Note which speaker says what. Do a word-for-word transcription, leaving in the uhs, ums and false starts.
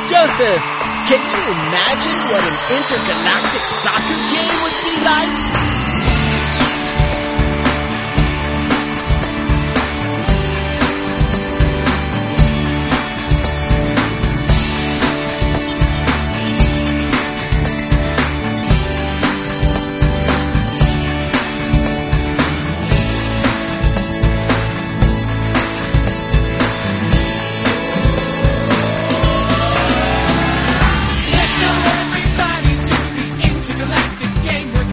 Speaker 1: Joseph, can you imagine what an intergalactic soccer game would be?